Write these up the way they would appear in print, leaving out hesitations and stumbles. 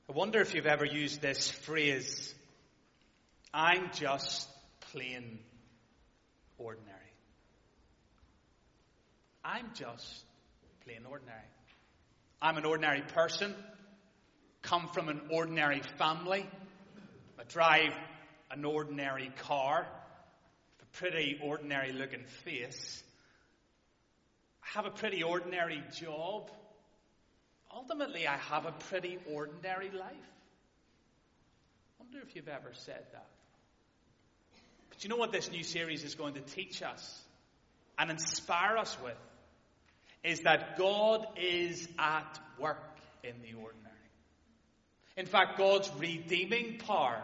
I wonder if you've ever used this phrase, I'm just plain ordinary. I'm just plain ordinary. I'm an ordinary person, come from an ordinary family, I drive an ordinary car, a pretty ordinary looking face, I have a pretty ordinary job. Ultimately, I have a pretty ordinary life. I wonder if you've ever said that. But you know what this new series is going to teach us and inspire us with? Is that God is at work in the ordinary. In fact, God's redeeming power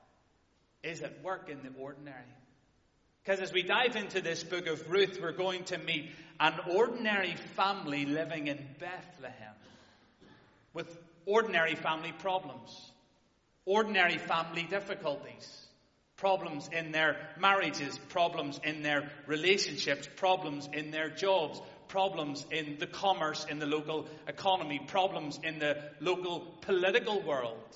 is at work in the ordinary. Because as we dive into this book of Ruth, we're going to meet an ordinary family living in Bethlehem with ordinary family problems, ordinary family difficulties, problems in their marriages, problems in their relationships, problems in their jobs, problems in the commerce, in the local economy, problems in the local political world.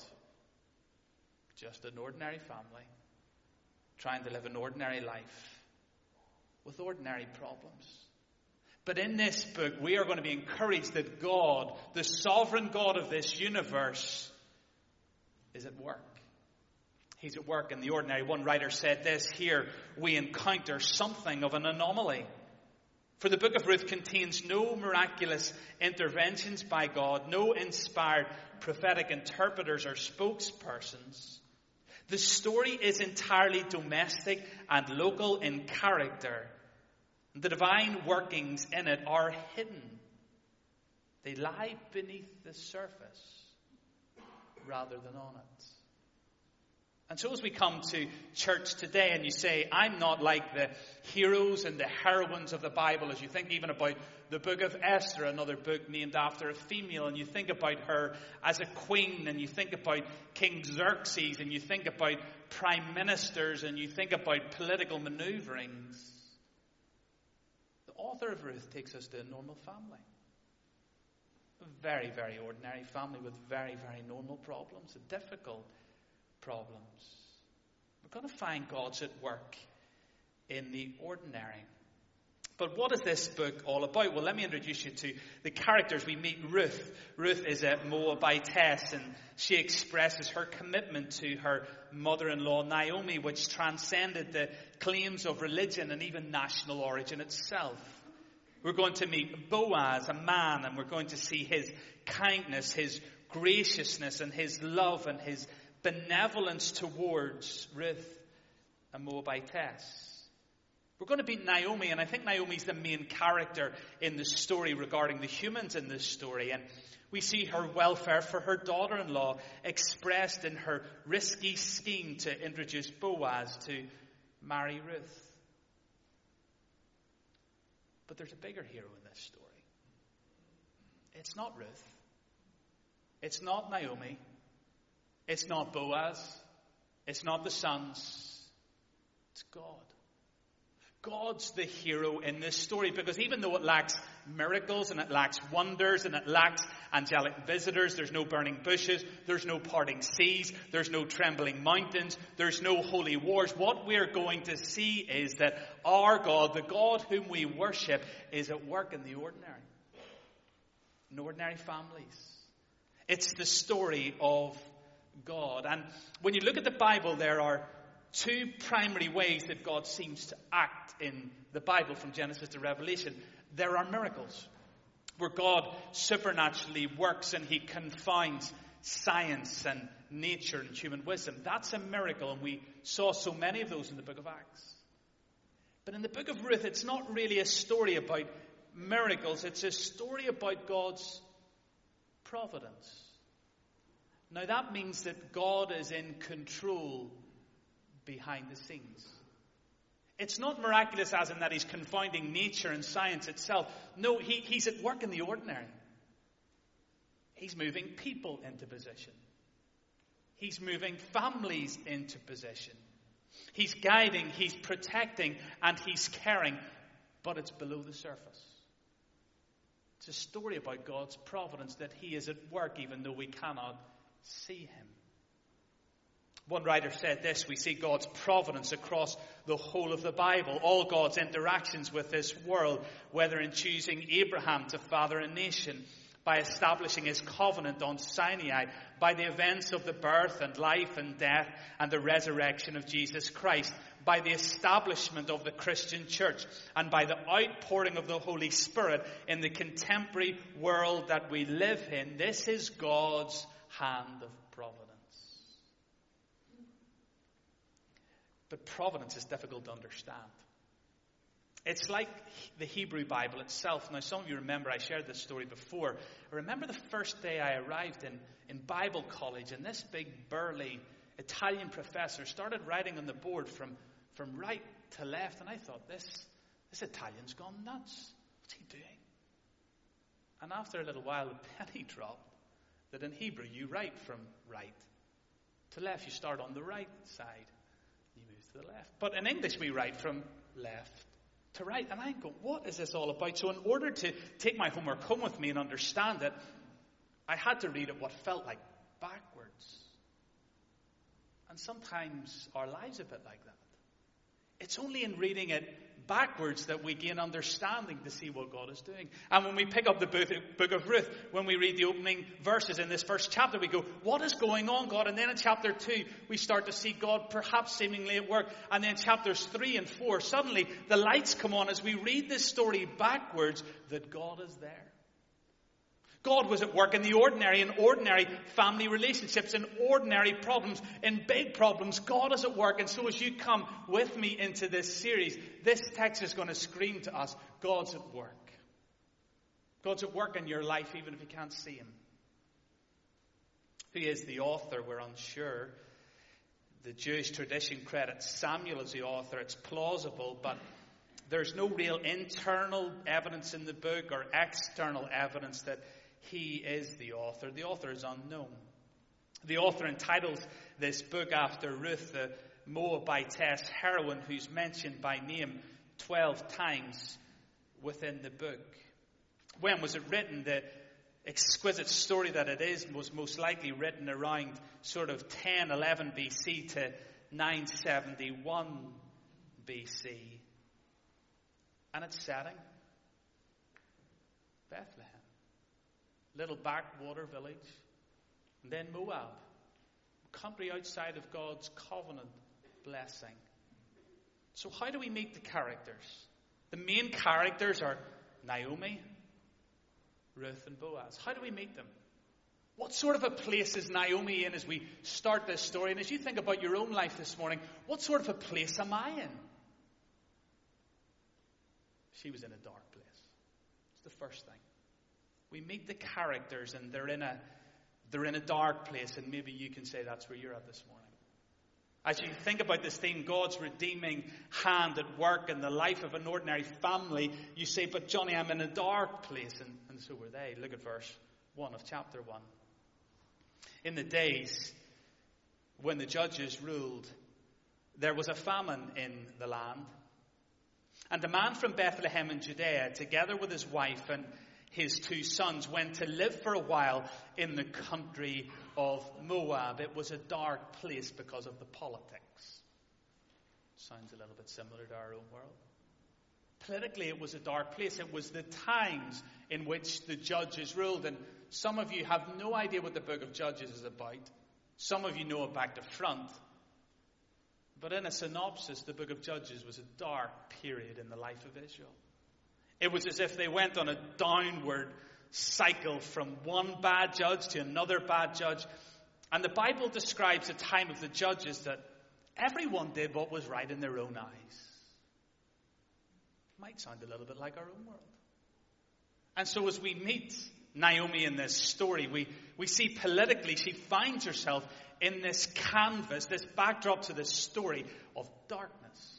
Just an ordinary family trying to live an ordinary life with ordinary problems. But in this book, we are going to be encouraged that God, the sovereign God of this universe, is at work. He's at work in the ordinary. One writer said this: here we encounter something of an anomaly. For the book of Ruth contains no miraculous interventions by God, no inspired prophetic interpreters or spokespersons. The story is entirely domestic and local in character. The divine workings in it are hidden. They lie beneath the surface rather than on it. And so as we come to church today and you say, I'm not like the heroes and the heroines of the Bible, as you think even about the book of Esther, another book named after a female, and you think about her as a queen, and you think about King Xerxes, and you think about prime ministers, and you think about political maneuverings. The author of Ruth takes us to a normal family. A very, very ordinary family with very, very normal problems, difficult problems. We're going to find God's at work in the ordinary. But what is this book all about? Well, let me introduce you to the characters. We meet Ruth. Ruth is a Moabitess, and she expresses her commitment to her mother-in-law Naomi, which transcended the claims of religion and even national origin itself. We're going to meet Boaz, a man, and we're going to see his kindness, his graciousness, and his love, and his benevolence towards Ruth, a Moabitess. We're going to meet Naomi, and I think Naomi's the main character in the story regarding the humans in this story. And we see her welfare for her daughter-in-law expressed in her risky scheme to introduce Boaz to marry Ruth. But there's a bigger hero in this story. It's not Ruth. It's not Naomi. It's not Boaz. It's not the sons. It's God. God's the hero in this story, because even though it lacks miracles and it lacks wonders and it lacks angelic visitors, there's no burning bushes, there's no parting seas, there's no trembling mountains, there's no holy wars. What we're going to see is that our God, the God whom we worship, is at work in the ordinary. In ordinary families. It's the story of God. And when you look at the Bible, there are two primary ways that God seems to act in the Bible from Genesis to Revelation. There are miracles where God supernaturally works and he confounds science and nature and human wisdom. That's a miracle, and we saw so many of those in the book of Acts. But in the book of Ruth, it's not really a story about miracles. It's a story about God's providence. Now that means that God is in control behind the scenes. It's not miraculous as in that he's confounding nature and science itself. No, he's at work in the ordinary. He's moving people into position. He's moving families into position. He's guiding, he's protecting, and he's caring, but it's below the surface. It's a story about God's providence, that he is at work even though we cannot see him. One writer said this: we see God's providence across the whole of the Bible, all God's interactions with this world, whether in choosing Abraham to father a nation, by establishing his covenant on Sinai, by the events of the birth and life and death and the resurrection of Jesus Christ, by the establishment of the Christian church, and by the outpouring of the Holy Spirit in the contemporary world that we live in. This is God's hand of providence. But providence is difficult to understand. It's like the Hebrew Bible itself. Now, some of you remember, I shared this story before. I remember the first day I arrived in Bible college, and this big, burly Italian professor started writing on the board from right to left, and I thought, this Italian's gone nuts. What's he doing? And after a little while, the penny dropped that in Hebrew, you write from right to left. You start on the right side. You move to the left. But in English, we write from left to right. And I go, what is this all about? So in order to take my homework home with me and understand it, I had to read it what felt like backwards. And sometimes our lives are a bit like that. It's only in reading it backwards that we gain understanding to see what God is doing. And when we pick up the book of Ruth, when we read the opening verses in this first chapter, we go, what is going on, God? And then in chapter 2, we start to see God perhaps seemingly at work. And then chapters 3 and 4, suddenly the lights come on as we read this story backwards that God is there. God was at work in the ordinary family relationships, in ordinary problems, in big problems. God is at work. And so as you come with me into this series, this text is going to scream to us, God's at work. God's at work in your life, even if you can't see him. Who is the author? We're unsure. The Jewish tradition credits Samuel as the author. It's plausible, but there's no real internal evidence in the book or external evidence that he is the author. The author is unknown. The author entitles this book after Ruth, the Moabitess heroine who's mentioned by name 12 times within the book. When was it written? The exquisite story that it is was most likely written around sort of 1011 BC to 971 BC. And its setting? Bethlehem. Little backwater village. And then Moab. Country outside of God's covenant blessing. So how do we meet the characters? The main characters are Naomi, Ruth, and Boaz. How do we meet them? What sort of a place is Naomi in as we start this story? And as you think about your own life this morning, what sort of a place am I in? She was in a dark place. It's the first thing. We meet the characters and they're in a dark place, and maybe you can say that's where you're at this morning. As you think about this theme, God's redeeming hand at work in the life of an ordinary family, you say, but Johnny, I'm in a dark place, and so were they. Look at verse 1 of chapter 1. In the days when the judges ruled, there was a famine in the land. And a man from Bethlehem in Judea, together with his wife and his 2 sons, went to live for a while in the country of Moab. It was a dark place because of the politics. Sounds a little bit similar to our own world. Politically, it was a dark place. It was the times in which the judges ruled. And some of you have no idea what the book of Judges is about. Some of you know it back to front. But in a synopsis, the book of Judges was a dark period in the life of Israel. It was as if they went on a downward cycle from one bad judge to another bad judge. And the Bible describes a time of the judges that everyone did what was right in their own eyes. Might sound a little bit like our own world. And so as we meet Naomi in this story, we see politically she finds herself in this canvas, this backdrop to this story of darkness.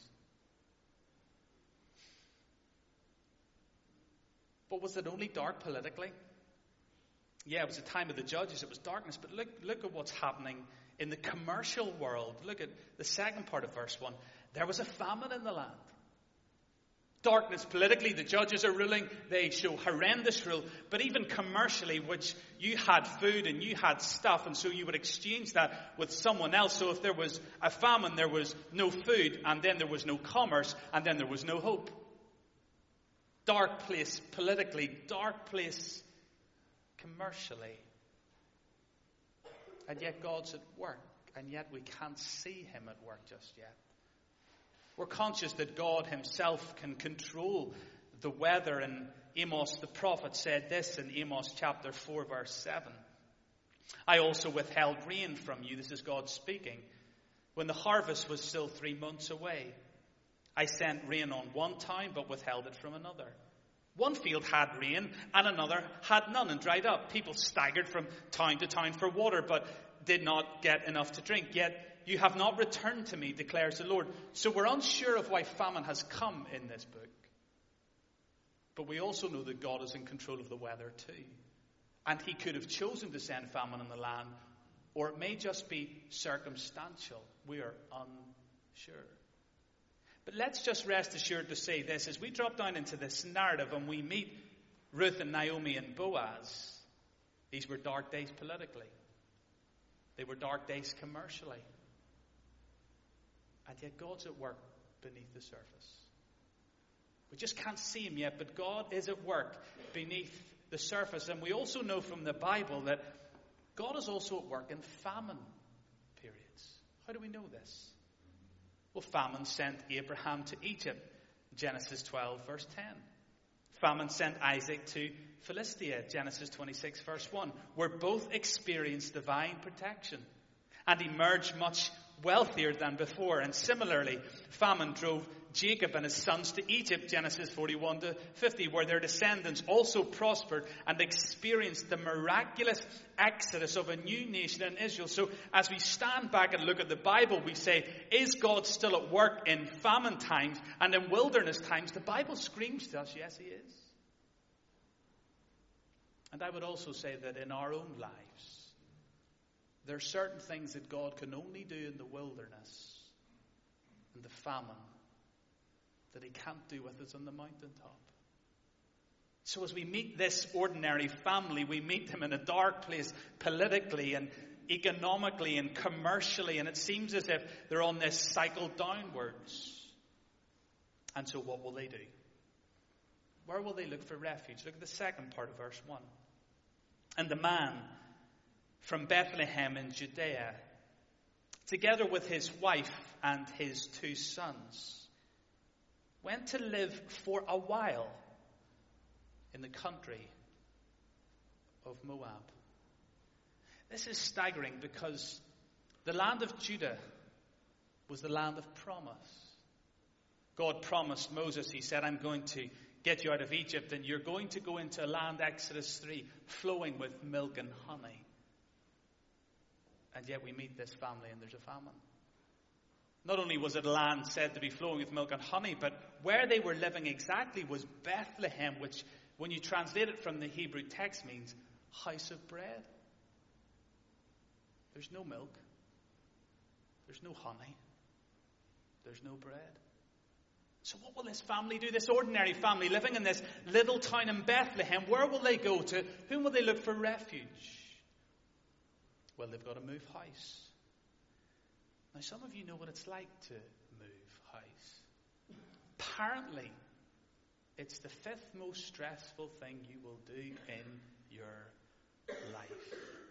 But was it only dark politically? Yeah, it was the time of the judges. It was darkness. But look at what's happening in the commercial world. Look at the second part of verse 1. There was a famine in the land. Darkness politically, the judges are ruling, they show horrendous rule. But even commercially, which you had food and you had stuff, and so you would exchange that with someone else. So if there was a famine, there was no food, and then there was no commerce, and then there was no hope. Dark place politically, dark place commercially. And yet God's at work, and yet we can't see him at work just yet. We're conscious that God himself can control the weather, and Amos the prophet said this in Amos chapter 4 verse 7. I also withheld rain from you, this is God speaking, when the harvest was still 3 months away. I sent rain on one time, but withheld it from another. One field had rain, and another had none and dried up. People staggered from town to town for water, but did not get enough to drink. Yet you have not returned to me, declares the Lord. So we're unsure of why famine has come in this book. But we also know that God is in control of the weather too. And he could have chosen to send famine in the land, or it may just be circumstantial. We are unsure. But let's just rest assured to say this. As we drop down into this narrative and we meet Ruth and Naomi and Boaz, these were dark days politically. They were dark days commercially. And yet God's at work beneath the surface. We just can't see him yet, but God is at work beneath the surface. And we also know from the Bible that God is also at work in famine periods. How do we know this? Well, famine sent Abraham to Egypt, Genesis 12, verse 10. Famine sent Isaac to Philistia, Genesis 26, verse 1, where both experienced divine protection and emerged much wealthier than before. And similarly, famine drove Jacob and his sons to Egypt, Genesis 41 to 50, where their descendants also prospered and experienced the miraculous exodus of a new nation in Israel. So as we stand back and look at the Bible, we say, is God still at work in famine times and in wilderness times? The Bible screams to us, yes, he is. And I would also say that in our own lives, there are certain things that God can only do in the wilderness and the famine that he can't do with us on the mountaintop. So as we meet this ordinary family, we meet them in a dark place politically and economically and commercially, and it seems as if they're on this cycle downwards. And so what will they do? Where will they look for refuge? Look at the second part of verse 1. And the man from Bethlehem in Judea, together with his wife and his 2 sons, went to live for a while in the country of Moab. This is staggering because the land of Judah was the land of promise. God promised Moses, he said, I'm going to get you out of Egypt and you're going to go into a land, Exodus 3, flowing with milk and honey. And yet we meet this family and there's a famine. Not only was it a land said to be flowing with milk and honey, but where they were living exactly was Bethlehem, which when you translate it from the Hebrew text means house of bread. There's no milk. There's no honey. There's no bread. So what will this family do? This ordinary family living in this little town in Bethlehem, where will they go to? Whom will they look for refuge? Well, they've got to move house. Now, some of you know what it's like to move house. Apparently, it's the 5th most stressful thing you will do in your life.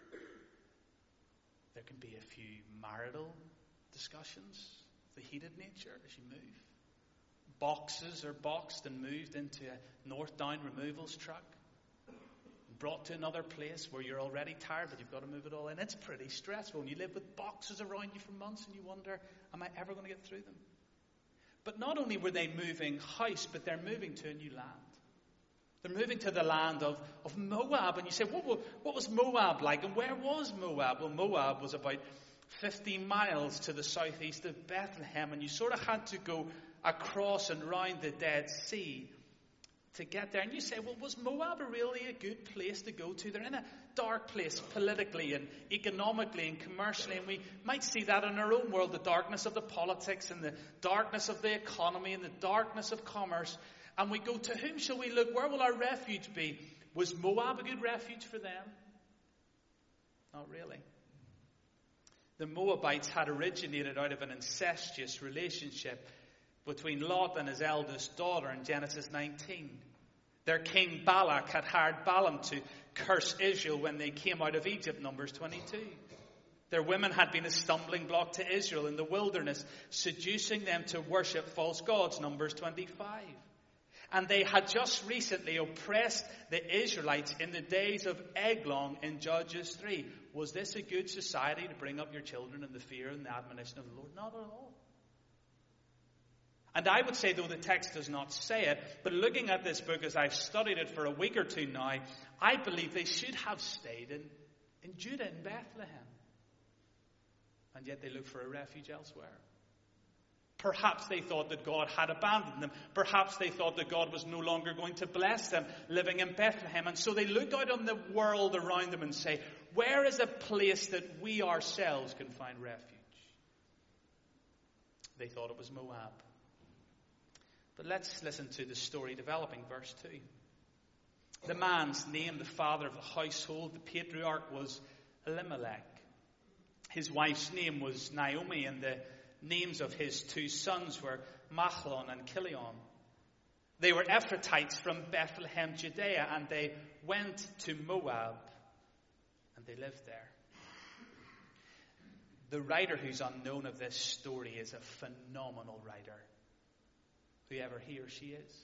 There can be a few marital discussions of the heated nature as you move. Boxes are boxed and moved into a North Down removals truck. Brought to another place where you're already tired, but you've got to move it all in. It's pretty stressful. And you live with boxes around you for months and you wonder, am I ever going to get through them? But not only were they moving house, but they're moving to a new land. They're moving to the land of Moab. And you say, what was Moab like? And where was Moab? Well, Moab was about 15 miles to the southeast of Bethlehem. And you sort of had to go across and round the Dead Sea to get there. And you say, well, was Moab really a good place to go to? They're in a dark place politically and economically and commercially. And we might see that in our own world, the darkness of the politics and the darkness of the economy and the darkness of commerce. And we go, to whom shall we look? Where will our refuge be? Was Moab a good refuge for them? Not really. The Moabites had originated out of an incestuous relationship between Lot and his eldest daughter in Genesis 19. Their king Balak had hired Balaam to curse Israel when they came out of Egypt, Numbers 22. Their women had been a stumbling block to Israel in the wilderness, seducing them to worship false gods, Numbers 25. And they had just recently oppressed the Israelites in the days of Eglon in Judges 3. Was this a good society to bring up your children in the fear and the admonition of the Lord? Not at all. And I would say, though the text does not say it, but looking at this book as I've studied it for a week or two now, I believe they should have stayed in Judah, in Bethlehem. And yet they looked for a refuge elsewhere. Perhaps they thought that God had abandoned them. Perhaps they thought that God was no longer going to bless them living in Bethlehem. And so they looked out on the world around them and say, where is a place that we ourselves can find refuge? They thought it was Moab. But let's listen to the story developing, verse 2. The man's name, the father of the household, the patriarch, was Elimelech. His wife's name was Naomi, and the names of his two sons were Machlon and Chilion. They were Ephrathites from Bethlehem, Judea, and they went to Moab, and they lived there. The writer who's unknown of this story is a phenomenal writer, whoever he or she is.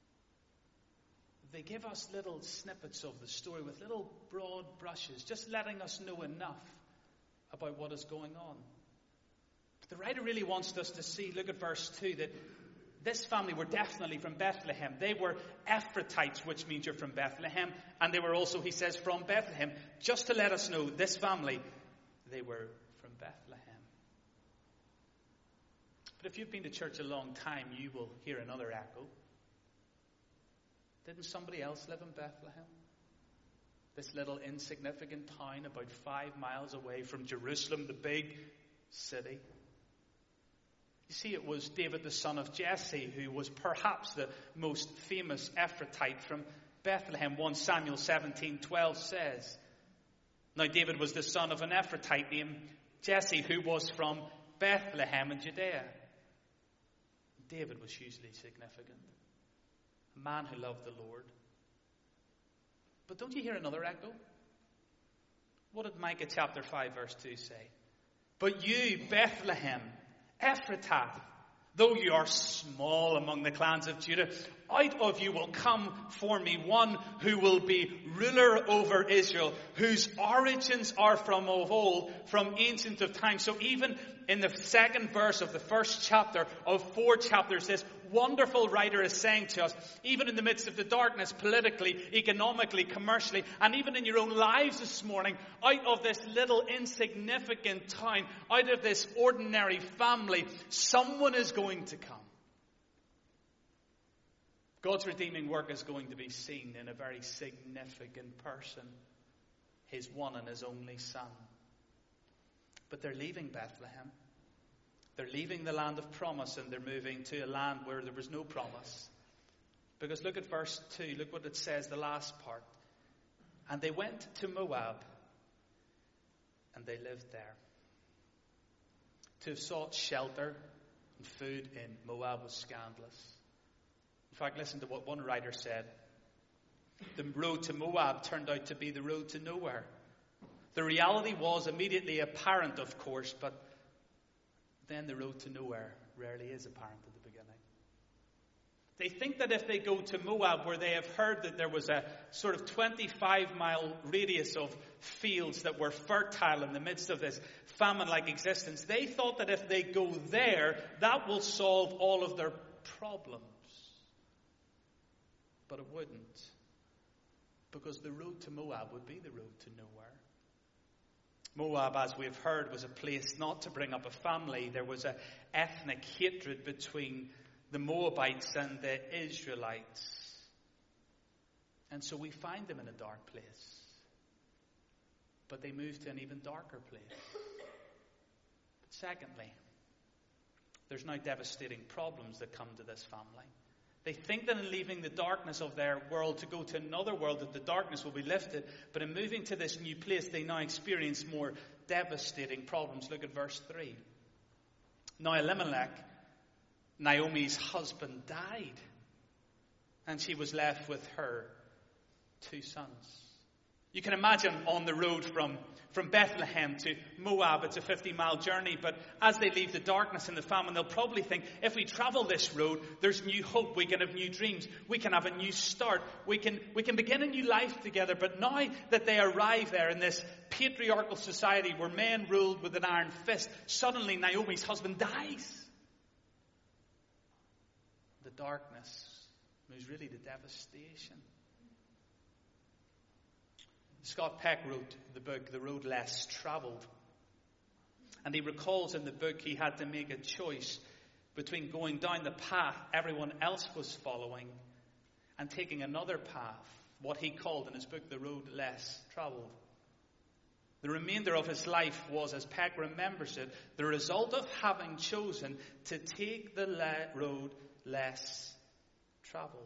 They give us little snippets of the story with little broad brushes, just letting us know enough about what is going on. But the writer really wants us to see, look at verse 2, that this family were definitely from Bethlehem. They were Ephrathites, which means you're from Bethlehem. And they were also, he says, from Bethlehem. Just to let us know, this family, they were from Bethlehem. But if you've been to church a long time, you will hear another echo. Didn't somebody else live in Bethlehem? This little insignificant town about 5 miles away from Jerusalem, the big city. You see, it was David, the son of Jesse, who was perhaps the most famous Ephrathite from Bethlehem. 1 Samuel 17:12 says, now David was the son of an Ephrathite named Jesse, who was from Bethlehem in Judea. David was hugely significant. A man who loved the Lord. But don't you hear another echo? What did Micah chapter 5 verse 2 say? But you, Bethlehem, Ephrathah, though you are small among the clans of Judah, out of you will come for me one who will be ruler over Israel, whose origins are from of old, from ancient of time. So even in the second verse of the first chapter of 4 chapters, this wonderful writer is saying to us, even in the midst of the darkness, politically, economically, commercially, and even in your own lives this morning, out of this little insignificant town, out of this ordinary family, someone is going to come. God's redeeming work is going to be seen in a very significant person, his one and his only son. But they're leaving Bethlehem. They're leaving the land of promise and they're moving to a land where there was no promise. Because look at verse 2. Look what it says, the last part. And they went to Moab and they lived there. To have sought shelter and food in Moab was scandalous. In fact, listen to what one writer said. The road to Moab turned out to be the road to nowhere. The reality was immediately apparent, of course, but then the road to nowhere rarely is apparent at the beginning. They think that if they go to Moab, where they have heard that there was a sort of 25-mile radius of fields that were fertile in the midst of this famine-like existence, they thought that if they go there, that will solve all of their problems. But it wouldn't. Because the road to Moab would be the road to nowhere. Moab, as we've heard, was a place not to bring up a family. There was an ethnic hatred between the Moabites and the Israelites. And so we find them in a dark place. But they moved to an even darker place. But secondly, there's now devastating problems that come to this family. They think that in leaving the darkness of their world to go to another world, that the darkness will be lifted. But in moving to this new place, they now experience more devastating problems. Look at verse 3. Now Elimelech, Naomi's husband, died, and she was left with her 2 sons. You can imagine on the road from Bethlehem to Moab, it's a 50-mile journey, but as they leave the darkness and the famine, they'll probably think, if we travel this road, there's new hope, we can have new dreams, we can have a new start, we can begin a new life together. But now that they arrive there in this patriarchal society where men ruled with an iron fist, suddenly Naomi's husband dies. The darkness moves really to devastation. Scott Peck wrote the book, The Road Less Traveled. And he recalls in the book he had to make a choice between going down the path everyone else was following and taking another path, what he called in his book, The Road Less Traveled. The remainder of his life was, as Peck remembers it, the result of having chosen to take the road less traveled.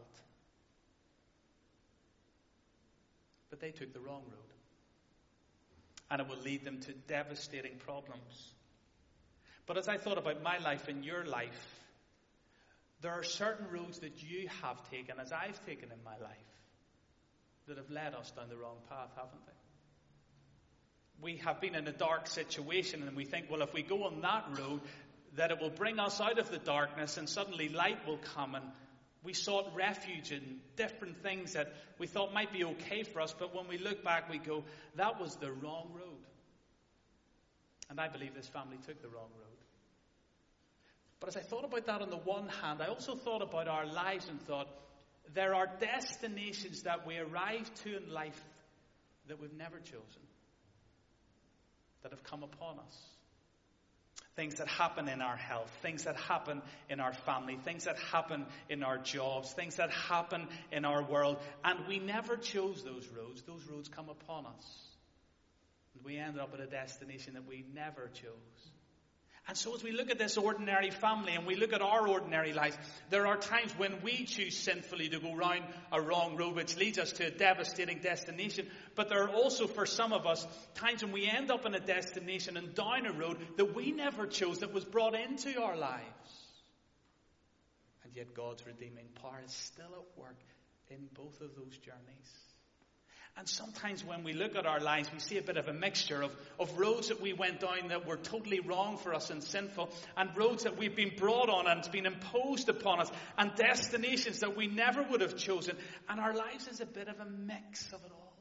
But they took the wrong road. And it will lead them to devastating problems. But as I thought about my life and your life, there are certain roads that you have taken, as I've taken in my life, that have led us down the wrong path, haven't they? We have been in a dark situation and we think, well, if we go on that road, that it will bring us out of the darkness and suddenly light will come. And we sought refuge in different things that we thought might be okay for us, but when we look back, we go, that was the wrong road. And I believe this family took the wrong road. But as I thought about that on the one hand, I also thought about our lives and thought, there are destinations that we arrive to in life that we've never chosen, that have come upon us. Things that happen in our health, things that happen in our family, things that happen in our jobs, things that happen in our world. And we never chose those roads. Those roads come upon us. And we end up at a destination that we never chose. And so as we look at this ordinary family and we look at our ordinary lives, there are times when we choose sinfully to go round a wrong road which leads us to a devastating destination. But there are also, for some of us, times when we end up in a destination and down a road that we never chose, that was brought into our lives. And yet God's redeeming power is still at work in both of those journeys. And sometimes when we look at our lives, we see a bit of a mixture of roads that we went down that were totally wrong for us and sinful, and roads that we've been brought on and it's been imposed upon us, and destinations that we never would have chosen. And our lives is a bit of a mix of it all.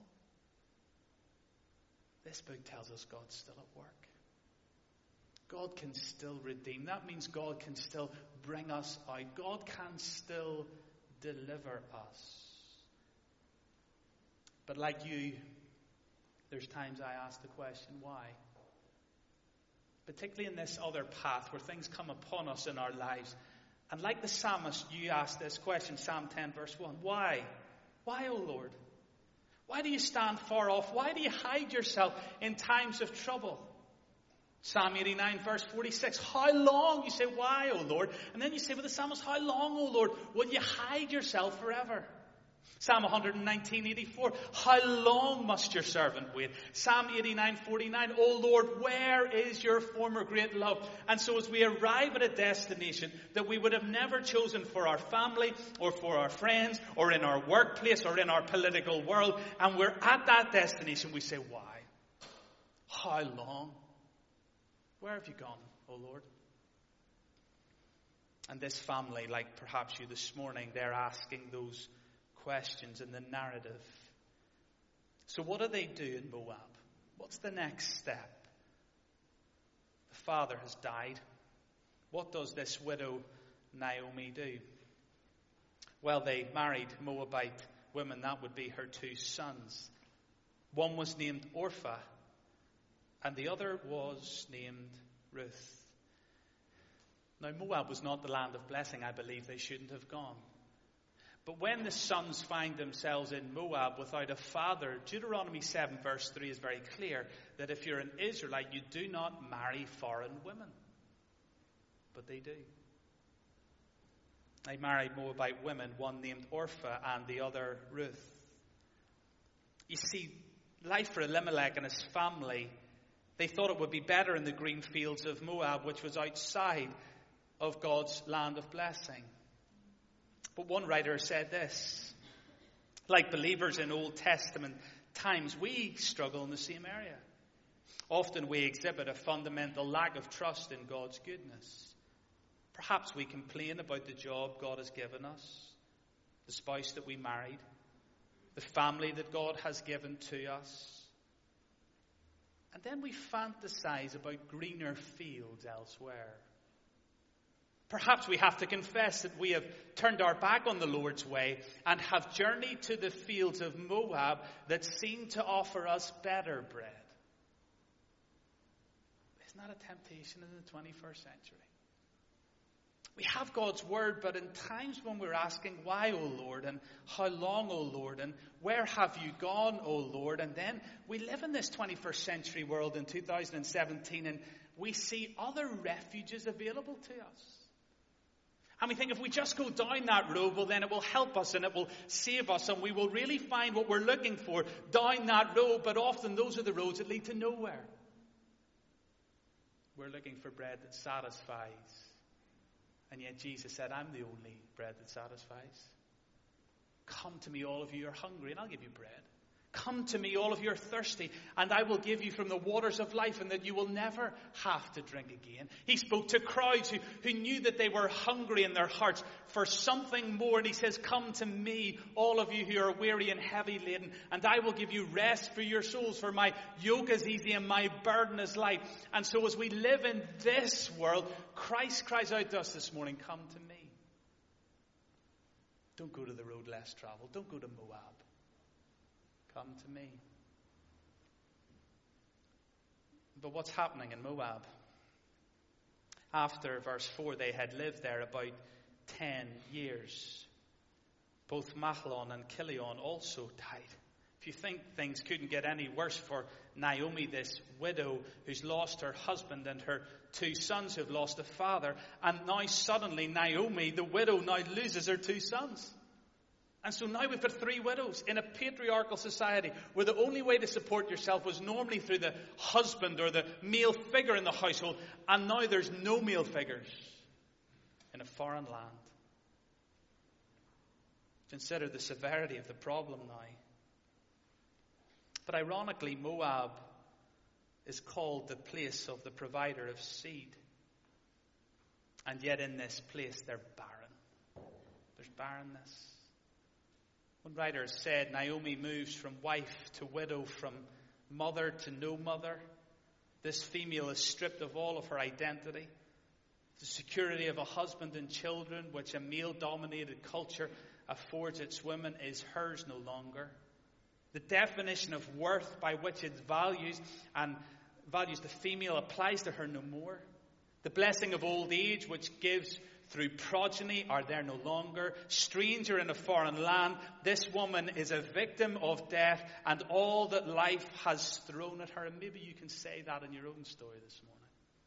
This book tells us God's still at work. God can still redeem. That means God can still bring us out. God can still deliver us. But like you, there's times I ask the question, why? Particularly in this other path where things come upon us in our lives. And like the psalmist, you ask this question, Psalm 10 verse 1. Why? Why, O Lord? Why do you stand far off? Why do you hide yourself in times of trouble? Psalm 89 verse 46. How long? You say, why, O Lord? And then you say with the psalmist, how long, O Lord, will you hide yourself forever? Psalm 119:84. How long must your servant wait? Psalm 89:49. O Lord, where is your former great love? And so as we arrive at a destination that we would have never chosen for our family or for our friends or in our workplace or in our political world, and we're at that destination, we say, why? How long? Where have you gone, O Lord? And this family, like perhaps you this morning, they're asking those questions in the narrative. So what do they do in Moab? What's the next step? The father has died. What does this widow Naomi do? Well, they married Moabite women. That would be her 2 sons. One was named Orpah, and the other was named Ruth. Now, Moab was not the land of blessing. I believe they shouldn't have gone. But when the sons find themselves in Moab without a father, Deuteronomy 7 verse 3 is very clear that if you're an Israelite, you do not marry foreign women. But they do. They married Moabite women, one named Orpah and the other Ruth. You see, life for Elimelech and his family, they thought it would be better in the green fields of Moab, which was outside of God's land of blessing. But one writer said this: like believers in Old Testament times, we struggle in the same area. Often we exhibit a fundamental lack of trust in God's goodness. Perhaps we complain about the job God has given us, the spouse that we married, the family that God has given to us. And then we fantasize about greener fields elsewhere. Perhaps we have to confess that we have turned our back on the Lord's way and have journeyed to the fields of Moab that seem to offer us better bread. Isn't that a temptation in the 21st century? We have God's word, but in times when we're asking, why, O Lord, and how long, O Lord, and where have you gone, O Lord? And then we live in this 21st century world in 2017, and we see other refuges available to us. And we think if we just go down that road, well, then it will help us and it will save us, and we will really find what we're looking for down that road. But often those are the roads that lead to nowhere. We're looking for bread that satisfies. And yet Jesus said, I'm the only bread that satisfies. Come to me, all of you who are hungry, and I'll give you bread. Come to me, all of you who are thirsty, and I will give you from the waters of life, and that you will never have to drink again. He spoke to crowds who knew that they were hungry in their hearts for something more. And he says, come to me, all of you who are weary and heavy laden, and I will give you rest for your souls. For my yoke is easy and my burden is light. And so as we live in this world, Christ cries out to us this morning, come to me. Don't go to the road less traveled. Don't go to Moab. Come to me. But what's happening in Moab? After verse 4, they had lived there about 10 years. Both Mahlon and Chilion also died. If you think things couldn't get any worse for Naomi, this widow who's lost her husband and her 2 sons who've lost a father, and now suddenly Naomi, the widow, now loses her 2 sons. And so now we've got 3 widows in a patriarchal society where the only way to support yourself was normally through the husband or the male figure in the household. And now there's no male figures in a foreign land. Consider the severity of the problem now. But ironically, Moab is called the place of the provider of seed. And yet in this place they're barren. There's barrenness. One writer said Naomi moves from wife to widow, from mother to no mother. This female is stripped of all of her identity. The security of a husband and children, which a male-dominated culture affords its women, is hers no longer. The definition of worth by which it values the female applies to her no more. The blessing of old age, which gives through progeny, are there no longer. Stranger in a foreign land, this woman is a victim of death and all that life has thrown at her. And maybe you can say that in your own story this morning.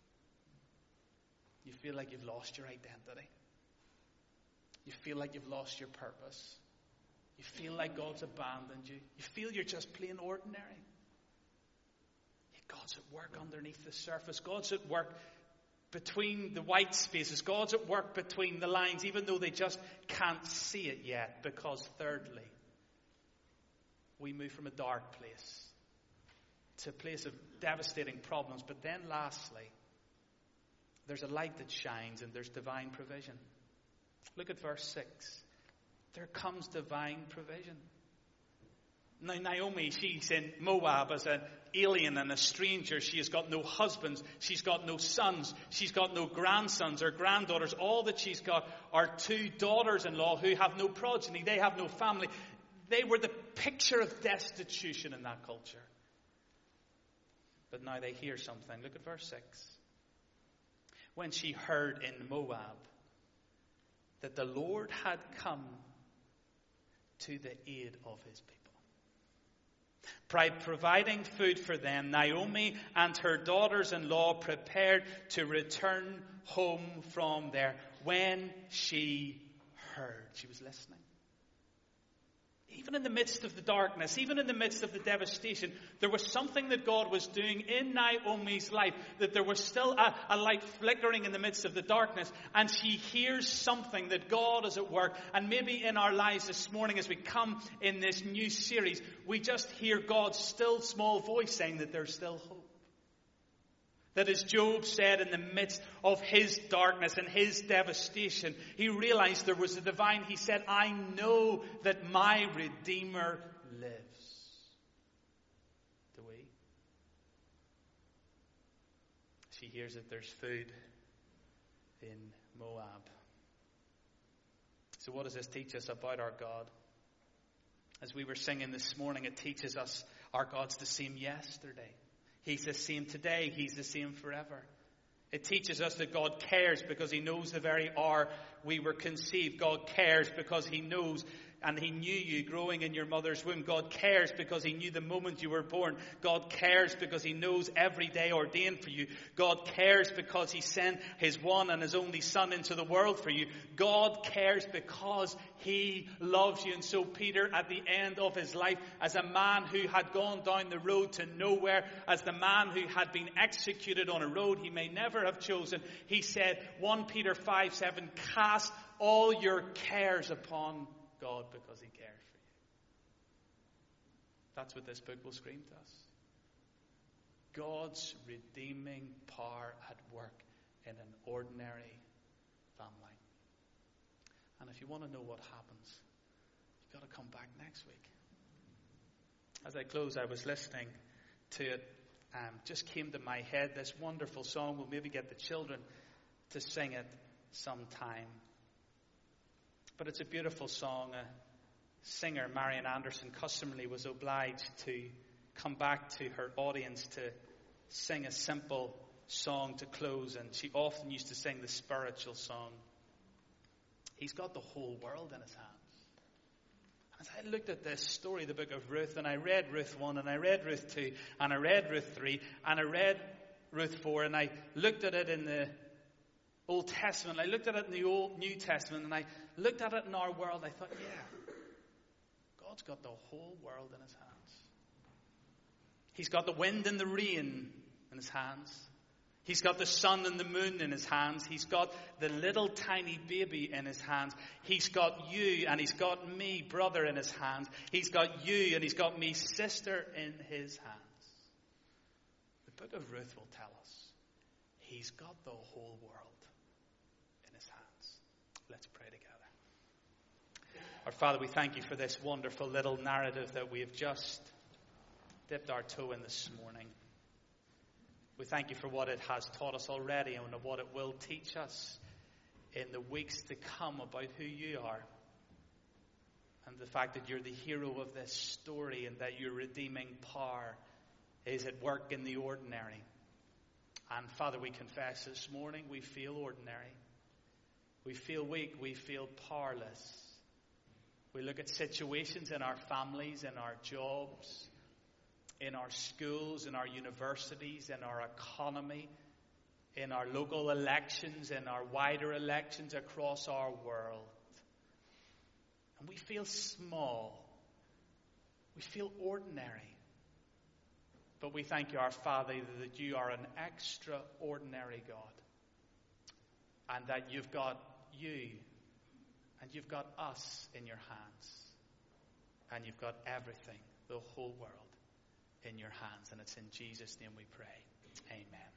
You feel like you've lost your identity. You feel like you've lost your purpose. You feel like God's abandoned you. You feel you're just plain ordinary. Yet God's at work underneath the surface. God's at work between the white spaces. God's at work between the lines, even though they just can't see it yet. Because thirdly, we move from a dark place to a place of devastating problems. But then lastly, there's a light that shines and there's divine provision. Look at verse 6. There comes divine provision. Now Naomi, she's in Moab as an alien and a stranger. She has got no husbands. She's got no sons. She's got no grandsons or granddaughters. All that she's got are 2 daughters-in-law who have no progeny. They have no family. They were the picture of destitution in that culture. But now they hear something. Look at verse 6. When she heard in Moab that the Lord had come to the aid of his people, by providing food for them, Naomi and her daughters-in-law prepared to return home from there when she heard. She was listening. Even in the midst of the darkness, even in the midst of the devastation, there was something that God was doing in Naomi's life, that there was still a light flickering in the midst of the darkness, and she hears something that God is at work. And maybe in our lives this morning, as we come in this new series, we just hear God's still small voice saying that there's still hope. That as Job said, in the midst of his darkness and his devastation, he realized there was a divine. He said, I know that my Redeemer lives. Do we? She hears that there's food in Moab. So what does this teach us about our God? As we were singing this morning, it teaches us our God's the same yesterday. He's the same today. He's the same forever. It teaches us that God cares because he knows the very hour we were conceived. God cares because he knows and he knew you growing in your mother's womb. God cares because he knew the moment you were born. God cares because he knows every day ordained for you. God cares because he sent his one and his only son into the world for you. God cares because he loves you. And so Peter, at the end of his life, as a man who had gone down the road to nowhere, as the man who had been executed on a road he may never have chosen, he said, 1 Peter 5:7, cast all your cares upon God because he cares for you. That's what this book will scream to us. God's redeeming power at work in an ordinary family. And if you want to know what happens, you've got to come back next week. As I close, I was listening to it. Just came to my head this wonderful song. We'll maybe get the children to sing it sometime. But it's a beautiful song. A singer, Marian Anderson, customarily was obliged to come back to her audience to sing a simple song to close. And she often used to sing the spiritual song. He's got the whole world in his hands. As I looked at this story, the book of Ruth, and I read Ruth 1, and I read Ruth 2, and I read Ruth 3, and I read Ruth 4, and I looked at it in the Old Testament, I looked at it in the New Testament, and I looked at it in our world. I thought, yeah, God's got the whole world in his hands. He's got the wind and the rain in his hands. He's got the sun and the moon in his hands. He's got the little tiny baby in his hands. He's got you and he's got me, brother, in his hands. He's got you and he's got me, sister, in his hands. The book of Ruth will tell us he's got the whole world. Let's pray together. Our Father, we thank you for this wonderful little narrative that we have just dipped our toe in this morning. We thank you for what it has taught us already and what it will teach us in the weeks to come about who you are. And the fact that you're the hero of this story and that your redeeming power is at work in the ordinary. And Father, we confess this morning we feel ordinary. We feel weak. We feel powerless. We look at situations in our families, in our jobs, in our schools, in our universities, in our economy, in our local elections, in our wider elections across our world. And we feel small. We feel ordinary. But we thank you, our Father, that you are an extraordinary God. And that you've got you and you've got us in your hands. And you've got everything, the whole world, in your hands. And it's in Jesus' name we pray. Amen.